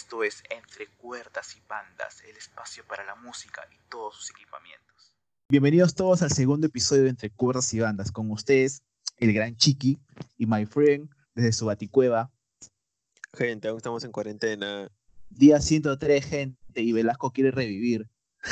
Esto es Entre Cuerdas y Bandas, el espacio para la música y todos sus equipamientos. Bienvenidos todos al segundo episodio de Entre Cuerdas y Bandas. Con ustedes, el gran Chiqui y my friend desde su baticueva. Gente, aún estamos en cuarentena. Día 103, gente, y Velasco quiere revivir.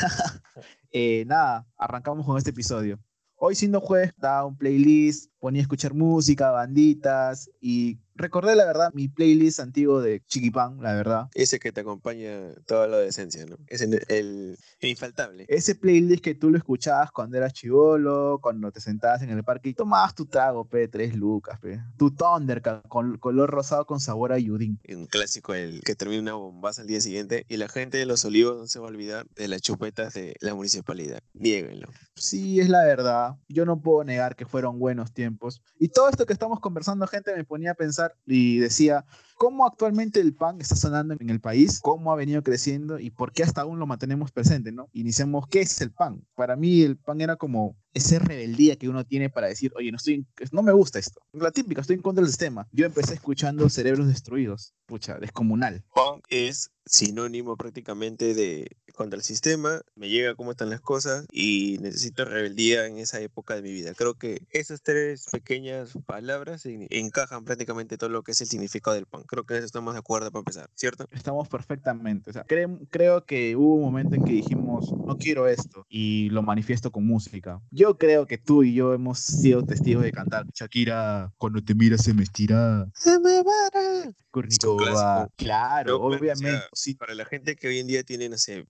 Nada, arrancamos con este episodio. Hoy, siendo jueves, daba un playlist, ponía a escuchar música, banditas, y recordé, la verdad, mi playlist antiguo de Chiquipán, la verdad. Ese que te acompaña toda la adolescencia, ¿no? Es el infaltable. Ese playlist que tú lo escuchabas cuando eras chibolo, cuando te sentabas en el parque y tomabas tu trago, 3 lucas, tu Thundercat con color rosado con sabor a yudín. Un clásico, el que termina una bombaza al día siguiente, y la gente de Los Olivos no se va a olvidar de las chupetas de la municipalidad. Niéguenlo. Sí, es la verdad. Yo no puedo negar que fueron buenos tiempos. Y todo esto que estamos conversando, gente, me ponía a pensar y decía, ¿cómo actualmente el punk está sonando en el país? ¿Cómo ha venido creciendo? ¿Y por qué hasta aún lo mantenemos presente, no? Iniciamos, ¿qué es el punk? Para mí el punk era como esa rebeldía que uno tiene para decir, oye, no me gusta esto. La típica, estoy en contra del sistema. Yo empecé escuchando Cerebros Destruidos. Pucha, descomunal. Punk es sinónimo prácticamente de contra el sistema, me llega cómo están las cosas y necesito rebeldía en esa época de mi vida. Creo que esas tres pequeñas palabras encajan prácticamente todo lo que es el significado del punk. Creo que en eso estamos de acuerdo para empezar, ¿cierto? Estamos perfectamente. O sea, creo que hubo un momento en que dijimos, no quiero esto, y lo manifiesto con música. Yo creo que tú y yo hemos sido testigos de cantar Shakira, cuando te miras se me estira. ¡Se me para! Es un Kurnikova. clásico. Claro, Pero claro, o obviamente. sea, Sí, para la gente que hoy en día tiene, no sé,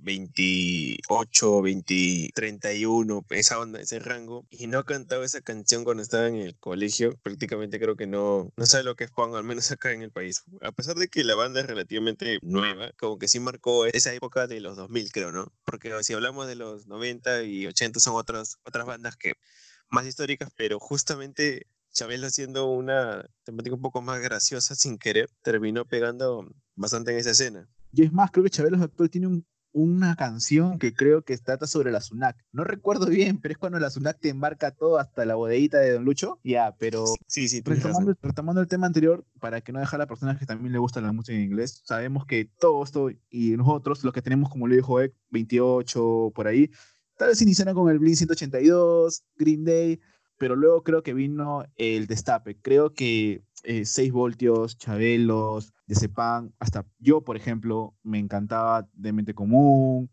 28, 20, 31, esa onda, ese rango, y no ha cantado esa canción cuando estaba en el colegio, prácticamente creo que no sabe lo que es punk, al menos acá en el país. A pesar de que la banda es relativamente nueva, como que sí marcó esa época de los 2000, creo, ¿no? Porque si hablamos de los 90 y 80 son otras bandas que más históricas, pero justamente Chabelo, haciendo una temática un poco más graciosa sin querer, terminó pegando bastante en esa escena. y es más, creo que Chabelos actual tiene una canción que creo que trata sobre la SUNAC. No recuerdo bien, pero es cuando la SUNAC te embarca todo hasta la bodeguita de Don Lucho. Ya, pero Sí, tienes razón. retomando el tema anterior, para que no dejar a las personas que también le gusta la música en inglés, sabemos que todo esto y nosotros, los que tenemos, como le dijo Ek, 28 por ahí, tal vez iniciaron con el Blink 182, Green Day, pero luego creo que vino el destape. Creo que 6 voltios, Chabelos, Decepán, hasta yo, por ejemplo, me encantaba Demente Común,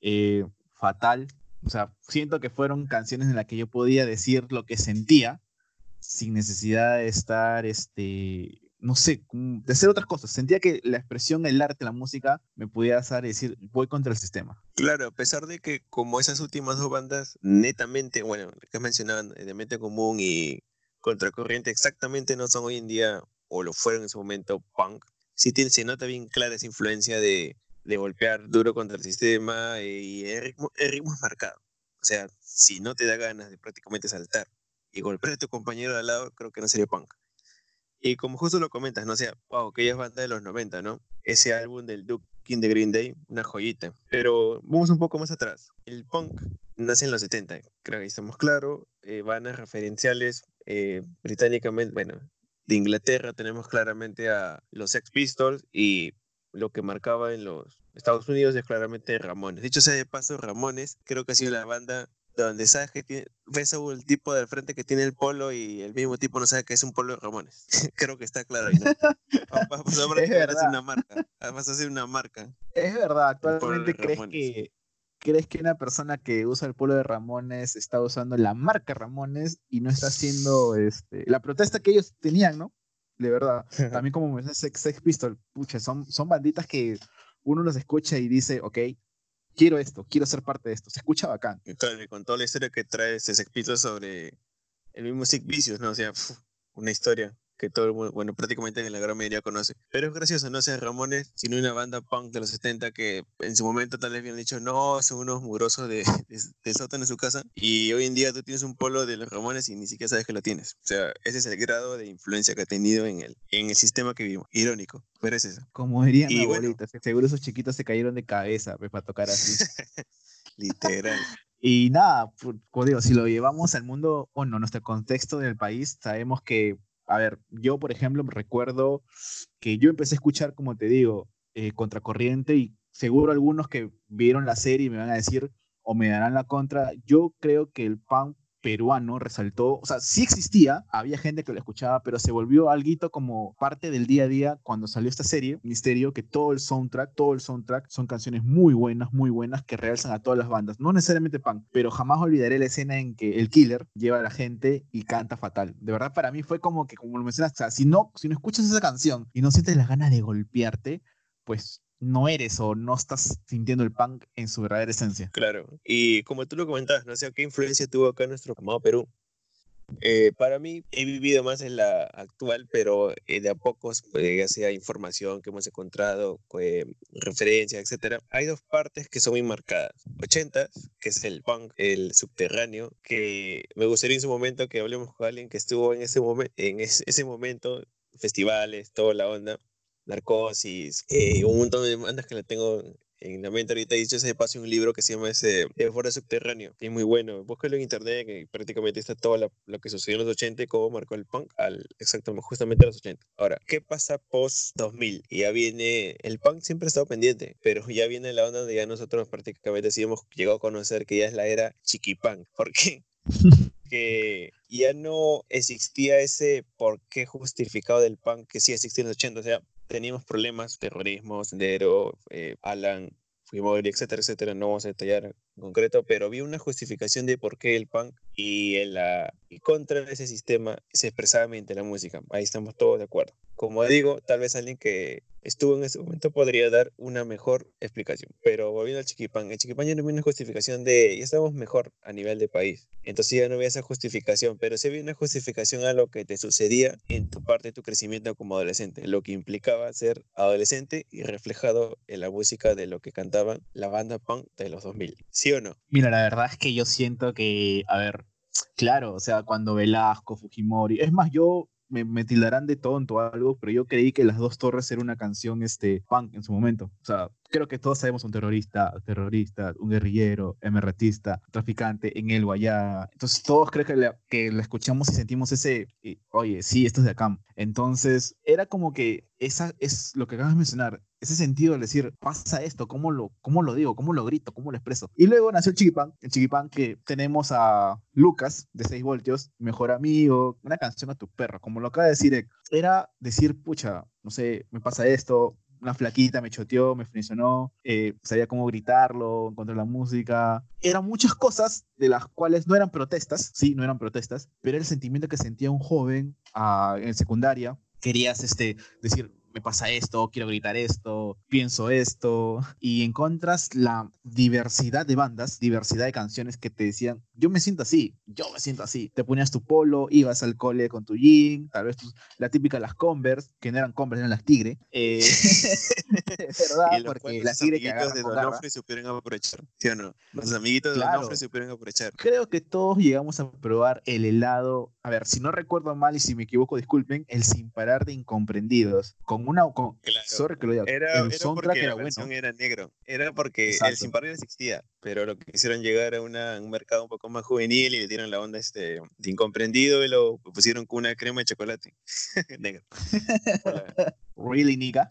Fatal. O sea, siento que fueron canciones en las que yo podía decir lo que sentía sin necesidad de estar, no sé, de hacer otras cosas. Sentía que la expresión, el arte, la música, me podía hacer decir, voy contra el sistema. Claro, a pesar de que como esas últimas dos bandas, netamente, bueno, que mencionaban, de Mente Común y Contracorriente, exactamente no son hoy en día, o lo fueron en su momento, punk, sí se nota bien clara esa influencia de golpear duro contra el sistema y el ritmo es marcado. O sea, si no te da ganas de prácticamente saltar y golpear a tu compañero de al lado, creo que no sería punk. Y como justo lo comentas, ¿no? O sea, wow, aquellas bandas de los 90, ¿no? Ese álbum del Duke King de Green Day, una joyita. Pero vamos un poco más atrás. El punk nace en los 70, creo que estamos claros. Bandas referenciales británicamente, bueno, de Inglaterra tenemos claramente a los Sex Pistols y lo que marcaba en los Estados Unidos es claramente Ramones. Dicho sea de paso, Ramones creo que ha sido la banda donde sabes que ves a el tipo del frente que tiene el polo y el mismo tipo no sabe que es un polo de Ramones. Creo que está claro ahí, ¿no? Va a pasar Es prácticamente a ser verdad, una marca. Vas a hacer una marca, es verdad. el polo de Actualmente, Ramones. crees que una persona que usa el polo de Ramones está usando la marca Ramones y no está haciendo la protesta que ellos tenían, ¿no? De verdad. También como me dice Sex Pistol, pucha, son banditas que uno los escucha y dice, ok, quiero esto, quiero ser parte de esto. Se escucha bacán. Y claro, y con toda la historia que trae ese escrito sobre el mismo Sick Vicious, ¿no? O sea, una historia que todo el mundo, bueno, prácticamente la gran mayoría conoce. Pero es gracioso, no sea Ramones, sino una banda punk de los 70 que en su momento tal vez habían dicho, no, son unos mugrosos de sótano en su casa. Y hoy en día tú tienes un polo de los Ramones y ni siquiera sabes que lo tienes. O sea, ese es el grado de influencia que ha tenido en el sistema que vivimos. Irónico, pero es eso. Como diría mi Y bueno, abuelita, seguro esos chiquitos se cayeron de cabeza pues, para tocar así. literal. Y nada, como digo, si lo llevamos al mundo, bueno, nuestro contexto del país, sabemos que, a ver, yo por ejemplo recuerdo que yo empecé a escuchar, como te digo, contracorriente, y seguro algunos que vieron la serie me van a decir o me darán la contra. Yo creo que el punk peruano resaltó, o sea, sí existía, había gente que lo escuchaba, pero se volvió alguito como parte del día a día cuando salió esta serie, Misterio, que todo el soundtrack son canciones muy buenas que realzan a todas las bandas, no necesariamente punk, pero jamás olvidaré la escena en que el killer lleva a la gente y canta fatal. De verdad, para mí fue como que, como lo mencionas, o sea, si no escuchas esa canción y no sientes las ganas de golpearte, pues no eres o no estás sintiendo el punk en su verdadera esencia. Claro, y como tú lo comentabas, no sé qué influencia tuvo acá en nuestro amado Perú. Para mí, he vivido más en la actual, pero de a pocos, pues, ya sea información que hemos encontrado, referencias, etcétera. Hay dos partes que son muy marcadas. 80, que es el punk, el subterráneo, que me gustaría en su momento que hablemos con alguien que estuvo en ese momento, festivales, toda la onda, Narcosis, un montón de bandas que la tengo en la mente ahorita. Dicho ese paso, un libro que se llama El Foro Subterráneo, que es muy bueno. Búscalo en internet, que prácticamente está todo lo que sucedió en los 80 y cómo marcó el punk exactamente, justamente a los 80. Ahora, ¿qué pasa post 2000? Y ya viene, el punk siempre ha estado pendiente, pero ya viene la onda de ya nosotros prácticamente sí hemos llegado a conocer que ya es la era chiquipunk. ¿Por qué? Que ya no existía ese porqué justificado del punk que sí existía en los 80. O sea, teníamos problemas, terrorismo, Sendero, Alan, Fujimori, etcétera, etcétera. No vamos a detallar en concreto, pero había una justificación de por qué el punk y contra ese sistema se expresaba mediante la música. Ahí estamos todos de acuerdo. Como digo, tal vez alguien que estuvo en ese momento podría dar una mejor explicación. Pero volviendo al Chiquipán, el Chiquipán ya no había una justificación de ya estamos mejor a nivel de país. Entonces ya no había esa justificación, pero sí había una justificación a lo que te sucedía en tu parte de tu crecimiento como adolescente, lo que implicaba ser adolescente y reflejado en la música de lo que cantaban la banda punk de los 2000. ¿Sí o no? Mira, la verdad es que yo siento que, a ver, claro, o sea, cuando Velasco, Fujimori, es más, me tildarán de tonto o algo, pero yo creí que Las Dos Torres era una canción punk en su momento. O sea, creo que todos sabemos un terrorista, un guerrillero, emerretista, traficante, en el Guayá. Entonces todos creo que la escuchamos y sentimos oye, sí, esto es de acá. Entonces era como que esa es lo que acabas de mencionar, ese sentido de decir, pasa esto, ¿cómo lo digo? ¿Cómo lo grito? ¿Cómo lo expreso? Y luego nació el Chiquipán que tenemos a Lucas, de 6 voltios, mejor amigo, una canción a tu perro, como lo acaba de decir Ek. Era decir, pucha, no sé, me pasa esto, una flaquita me choteó, me funcionó, sabía cómo gritarlo, encontré la música. Eran muchas cosas de las cuales no eran protestas, sí, no eran protestas, pero era el sentimiento que sentía un joven en secundaria. Querías decir, me pasa esto, quiero gritar esto, pienso esto, y encuentras la diversidad de bandas, diversidad de canciones que te decían, yo me siento así. Te ponías tu polo, ibas al cole con tu jean, tal vez la típica las Converse, que no eran Converse, eran las Tigre, Y ¿verdad? los Porque cuales las sus Tigre que amiguitos agarran de con garra, Donofre supieron aprovechar, ¿sí o no? Los amiguitos de Donofre claro. supieron aprovechar. Creo que todos llegamos a probar el helado. A ver, si no recuerdo mal y si me equivoco, disculpen, el Sin Parar de Incomprendidos. Claro, Sorry que lo diga, era, el era soundtrack porque era la bueno. versión era negro, era porque el Sin Exacto. Parar existía, pero lo que quisieron llegar a un mercado un poco más juvenil y le dieron la onda de incomprendido y lo pusieron con una crema de chocolate negro. Hola, Really, nigga.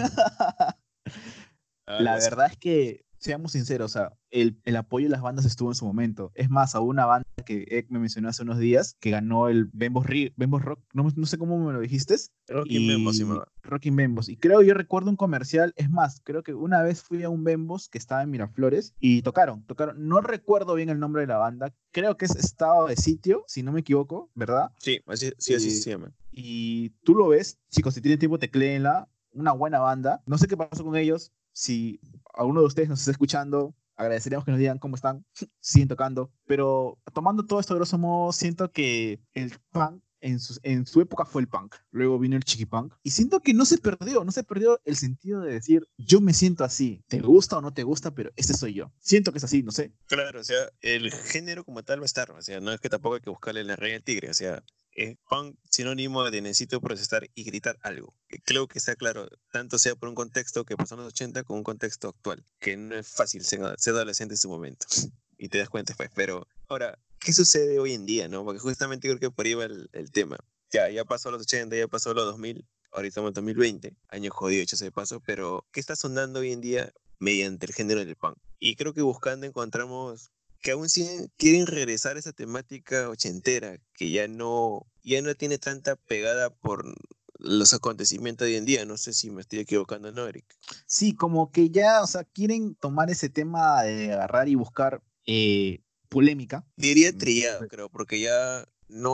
algo La así. verdad es que, seamos sinceros, o sea, el apoyo de las bandas estuvo en su momento. Es más, a una banda que Ek me mencionó hace unos días, que ganó el Bembos Rock, no sé cómo me lo dijiste, Rocky Membo, sí, y Rocking Bembos. Y yo recuerdo un comercial, es más, creo que una vez fui a un Bembos que estaba en Miraflores y tocaron. No recuerdo bien el nombre de la banda, creo que es Estado de Sitio, si no me equivoco, ¿verdad? sí, así, sí, así Eh, se llama. y tú lo ves, chicos, si tienen tiempo, tecléenla, una buena banda. No sé qué pasó con ellos. Si alguno de ustedes nos está escuchando, agradeceríamos que nos digan cómo están, siguen tocando. Pero tomando todo esto de grosso modo, siento que el punk en su época fue el punk. Luego vino el chiquipunk. Y siento que no se perdió el sentido de decir, yo me siento así. ¿Te gusta o no te gusta? Pero este soy yo. Siento que es así, no sé. Claro, o sea, el género como tal va a estar, o sea, no es que tampoco hay que buscarle la raya al tigre, o sea, es punk sinónimo de necesito protestar y gritar algo. Que creo que está claro, tanto sea por un contexto que pasó en los 80 como un contexto actual, que no es fácil ser adolescente en su momento, y te das cuenta después, pero ahora, ¿qué sucede hoy en día, no? Porque justamente creo que por ahí va el tema. Ya pasó los 80, ya pasó los 2000. ahorita estamos en 2020, año jodido hecho ese paso, pero ¿qué está sonando hoy en día mediante el género del punk? Y creo que buscando encontramos que aún quieren regresar a esa temática ochentera, que ya no tiene tanta pegada por los acontecimientos de hoy en día. No sé si me estoy equivocando, ¿no, Eric? Sí, como que ya, o sea, quieren tomar ese tema de agarrar y buscar polémica. Diría Mm, trillado, creo, porque ya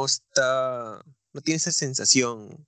no tiene esa sensación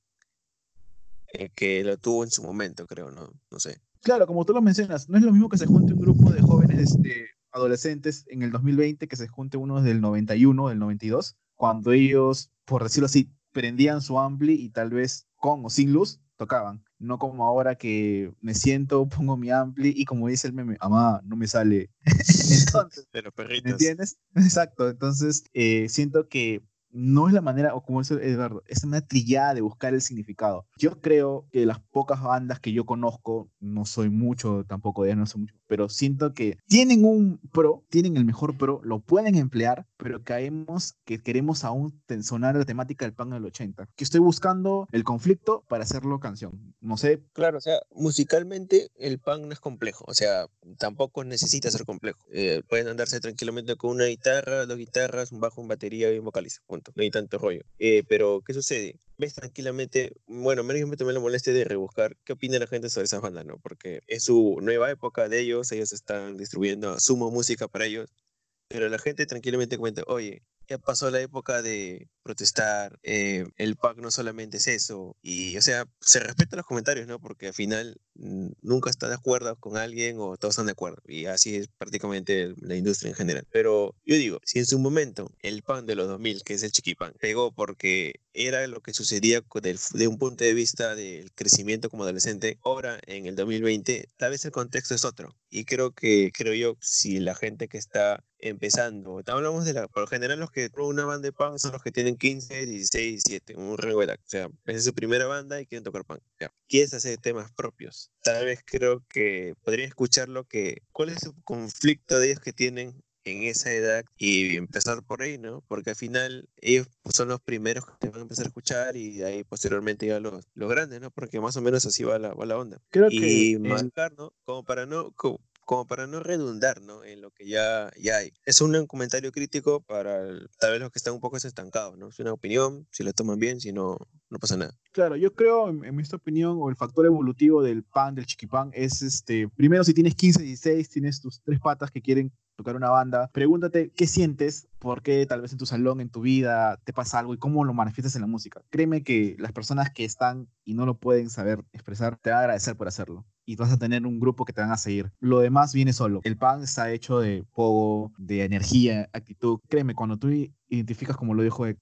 que lo tuvo en su momento, creo, ¿no? No sé. Claro, como tú lo mencionas, no es lo mismo que se junte un grupo de jóvenes adolescentes en el 2020 que se junte unos del 91, del 92, cuando ellos, por decirlo así, prendían su ampli y tal vez con o sin luz tocaban. No como ahora que me siento, pongo mi ampli y como dice el meme, amá, no me sale. Entonces, De los ¿me perritos. entiendes? Exacto. Entonces, siento que no es la manera, o como dice Eduardo, es una trillada de buscar el significado. Yo creo que las pocas bandas que yo conozco, no soy mucho tampoco de ellas, no soy mucho, pero siento que tienen un pro, tienen el mejor pro, lo pueden emplear, pero caemos que queremos aún sonar la temática del punk del 80. Que estoy buscando el conflicto para hacerlo canción. No sé. Claro, o sea, musicalmente el punk no es complejo, o sea, tampoco necesita ser complejo. Pueden andarse tranquilamente con una guitarra, dos guitarras, un bajo, un batería y un vocalista, punto. No hay tanto rollo. Pero, ¿qué sucede? Ves tranquilamente, bueno, menos me tomé la molestia de rebuscar qué opina la gente sobre esas bandas, ¿no? Porque es su nueva época de ellos están distribuyendo sumo música para ellos, pero la gente tranquilamente comenta, oye, ya pasó la época de protestar, el pack no solamente es eso, y o sea, se respetan los comentarios, ¿no? Porque al final nunca estás de acuerdo con alguien o todos están de acuerdo, y así es prácticamente la industria en general. Pero yo digo, si en su momento el punk de los 2000, que es el chiquipán, pegó porque era lo que sucedía de un punto de vista del crecimiento como adolescente, ahora en el 2020, tal vez el contexto es otro. Y creo yo, si la gente que está empezando, hablamos por lo general los que prueban una banda de punk son los que tienen 15, 16, 17, un rango de edad. O sea, es su primera banda y quieren tocar punk. Ya. Quieres hacer temas propios. Tal vez creo que podrían escuchar cuál es el conflicto de ellos que tienen en esa edad y empezar por ahí, ¿no? Porque al final ellos son los primeros que te van a empezar a escuchar y de ahí posteriormente ya los grandes, ¿no? Porque más o menos así va la onda. Creo que Y marcar, ¿no? Como para no redundar, ¿no? En lo que ya hay. Es un comentario crítico para tal vez los que están un poco estancados, ¿no? Es una opinión, si lo toman bien, si no, no pasa nada. claro, yo creo, en mi opinión, o el factor evolutivo del pan, del chiquipán, es primero si tienes 15, 16, tienes tus tres patas que quieren tocar una banda, pregúntate qué sientes, por qué tal vez en tu salón, en tu vida, te pasa algo y cómo lo manifiestas en la música. Créeme que las personas que están y no lo pueden saber expresar, te van a agradecer por hacerlo. Y vas a tener un grupo que te van a seguir. Lo demás viene solo. El pan está hecho de pogo, de energía, actitud. Créeme, cuando tú identificas, como lo dijo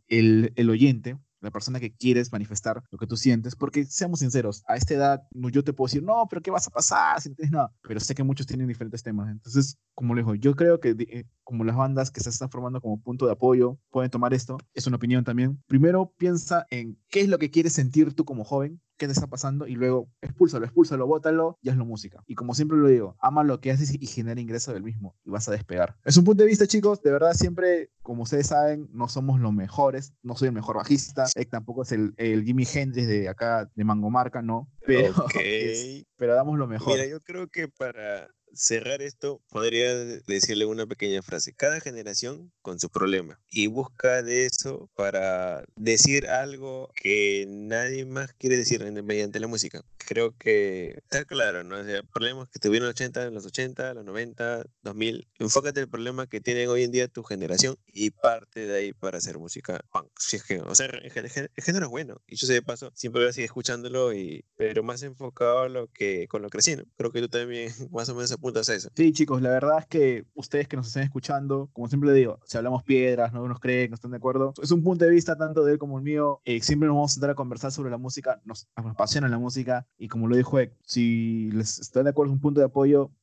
el oyente, la persona que quieres manifestar lo que tú sientes, porque seamos sinceros, a esta edad yo te puedo decir, no, pero ¿qué vas a pasar si no tienes nada? Pero sé que muchos tienen diferentes temas. Entonces, como le digo, yo creo que como las bandas que se están formando como punto de apoyo pueden tomar esto, es una opinión también. Primero piensa en qué es lo que quieres sentir tú como joven, qué te está pasando y luego expúlsalo, bótalo y hazlo música. Y como siempre lo digo, ama lo que haces y genera ingreso del mismo y vas a despegar. Es un punto de vista, chicos, de verdad siempre, como ustedes saben, no somos los mejores, no soy el mejor bajista, tampoco es el Jimi Hendrix de acá, de Mangomarca, no, pero, Ok. pero damos lo Mira, mejor. yo creo que para cerrar esto, podría decirle una pequeña frase. Cada generación con su problema y busca de eso para decir algo que nadie más quiere decir mediante la música. Creo que está claro, ¿no? O sea, problemas que tuvieron los 80, los 90, 2000. Enfócate en el problema que tienen hoy en día tu generación y parte de ahí para hacer música punk. Si es que, o sea, el género es bueno. Y yo sé de paso, siempre voy a seguir escuchándolo, pero más enfocado a con lo que crecí, ¿no? Creo que tú también más o menos apuntas a eso. Sí, chicos, la verdad es que ustedes que nos están escuchando, como siempre le digo, si hablamos piedras, no nos creen, no están de acuerdo, es un punto de vista tanto de él como el mío. Siempre nos vamos a sentar a conversar sobre la música, nos apasiona la música y como lo dijo Ek, si les están de acuerdo es un punto de apoyo,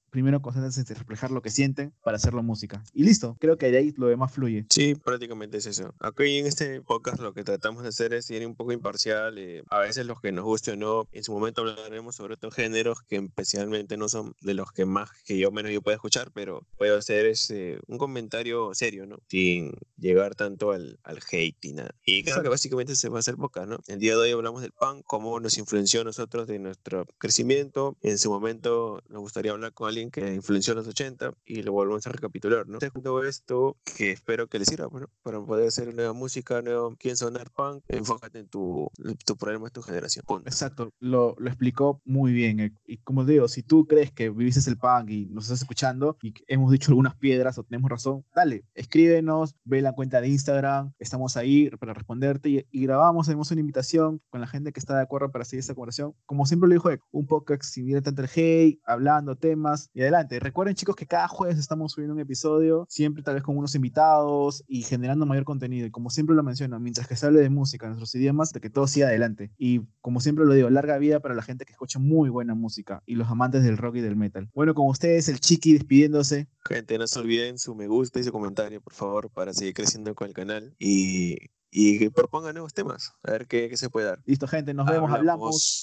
primero concéntrense en reflejar lo que sienten para hacerlo música. Y listo, creo que de ahí lo demás fluye. Sí, prácticamente es eso. Aquí en este podcast lo que tratamos de hacer es ser un poco imparcial, a veces los que nos guste o no. En su momento hablaremos sobre otros géneros que especialmente no son de los que más que yo menos yo pueda escuchar, pero puedo hacer un comentario serio, ¿no? Sin llegar tanto al hate y nada. Y creo que Exacto. básicamente se va a hacer podcast, ¿no? El día de hoy hablamos del punk, cómo nos influenció a nosotros de nuestro crecimiento. En su momento nos gustaría hablar con alguien que influenció a los 80 y lo volvemos a recapitular, ¿no? Todo esto que espero que les sirva, bueno, para poder hacer nueva música, nuevo quién sonar punk, enfócate en tu problema, es tu generación. Punto. Exacto, lo explicó muy bien. Y como digo, si tú crees que viviste el punk y nos estás escuchando y que hemos dicho algunas piedras o tenemos razón, dale, escríbenos, ve la cuenta de Instagram, estamos ahí para responderte y grabamos, hacemos una invitación con la gente que está de acuerdo para seguir esta conversación. Como siempre lo dijo, un podcast sin ir tanto el hate, hablando temas y adelante. Recuerden, chicos, que cada jueves estamos subiendo un episodio, siempre tal vez con unos invitados y generando mayor contenido. Y como siempre lo menciono, mientras que se hable de música en nuestros idiomas, de que todo siga adelante. Y como siempre lo digo, larga vida para la gente que escucha muy buena música y los amantes del rock y del metal. Bueno, con ustedes, el Chiqui despidiéndose. Gente, no se olviden su me gusta y su comentario, por favor, para seguir creciendo con el canal y que propongan nuevos temas, a ver qué se puede dar. Listo, gente, nos vemos, hablamos. Hablamos.